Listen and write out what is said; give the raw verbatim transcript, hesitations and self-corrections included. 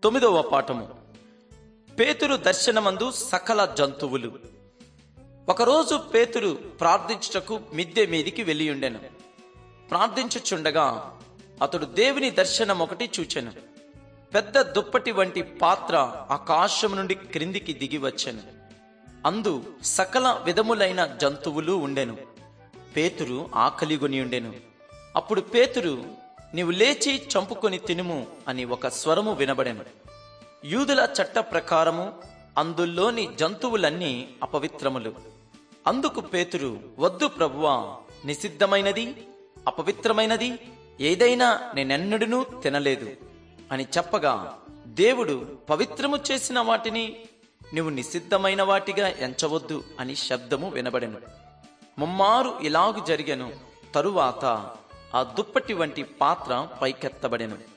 తొమ్మిదవ పాఠము. పేతురు దర్శనమందు సకల జంతువులు. ఒకరోజు పేతురు ప్రార్థించుటకు మిద్దె మీదికి వెళ్ళియుండెను. ప్రార్థించుచుండగా అతడు దేవుని దర్శనం ఒకటి చూచెను. పెద్ద దుప్పటి వంటి పాత్ర ఆకాశం నుండి క్రిందికి దిగి వచ్చెను. అందు సకల విధములైన జంతువులు ఉండెను. పేతురు ఆకలిగొని ఉండెను. అప్పుడు పేతురు, నీవు లేచి చంపుకొని తినుము అని ఒక స్వరము వినబడెను. యూదుల చట్ట ప్రకారము అందులోని జంతువులన్నీ అపవిత్రములు. అందుకు పేతురు, వద్దు ప్రభువా, నిషిద్ధమైనది అపవిత్రమైనది ఏదైనా నేనెన్నడూనూ తినలేదు అని చెప్పగా, దేవుడు పవిత్రము చేసిన వాటిని నువ్వు నిషిద్ధమైన వాటిగా ఎంచవద్దు అని శబ్దము వినబడెను. ముమ్మారు ఇలాగు జరిగెను. తరువాత ఆ దుప్పటి వంటి పాత్ర పైకెత్తబడెను.